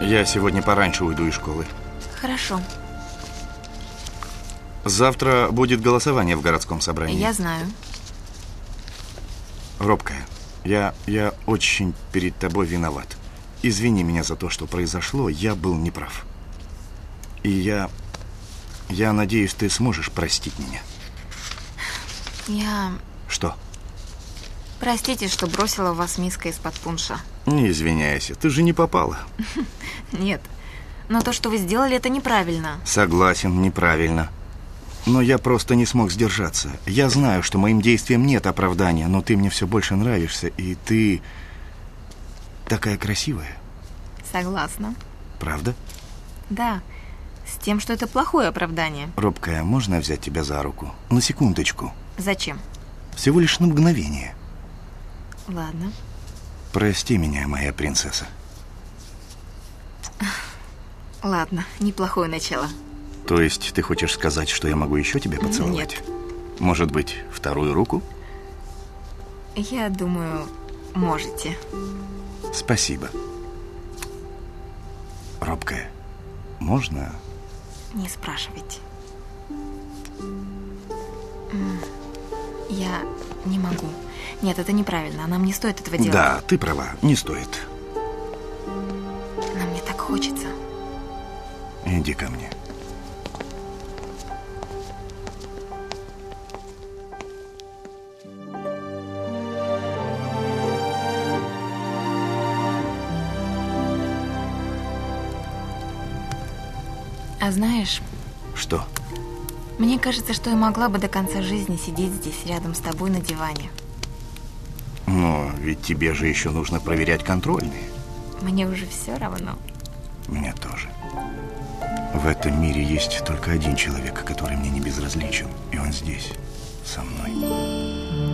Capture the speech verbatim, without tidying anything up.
Я сегодня пораньше уйду из школы. Хорошо. Завтра будет голосование в городском собрании. Я знаю. Робкая, я, я очень перед тобой виноват. Извини меня за то, что произошло, я был неправ. И я... Я надеюсь, ты сможешь простить меня. Я... Что? Простите, что бросила в вас миской из-под пунша. Не извиняйся, ты же не попала. Нет, но то, что вы сделали, это неправильно. Согласен, неправильно. Но я просто не смог сдержаться. Я знаю, что моим действиям нет оправдания, но ты мне все больше нравишься, и ты такая красивая. Согласна. Правда? Да, с тем, что это плохое оправдание. Робкая, можно взять тебя за руку? На секундочку. Зачем? Всего лишь на мгновение. Ладно. Прости меня, моя принцесса. Ладно, неплохое начало. То есть ты хочешь сказать, что я могу еще тебя поцеловать? Нет. Может быть, вторую руку? Я думаю, можете. Спасибо. Робкая, можно? Не спрашивайте. Я не могу. Нет, это неправильно. Нам не стоит этого делать. Да, ты права, не стоит. Но мне так хочется. Иди ко мне. А знаешь... Что? Мне кажется, что я могла бы до конца жизни сидеть здесь рядом с тобой на диване. Но ведь тебе же еще нужно проверять контрольные. Мне уже все равно. Мне тоже. В этом мире есть только один человек, который мне не безразличен. И он здесь, со мной.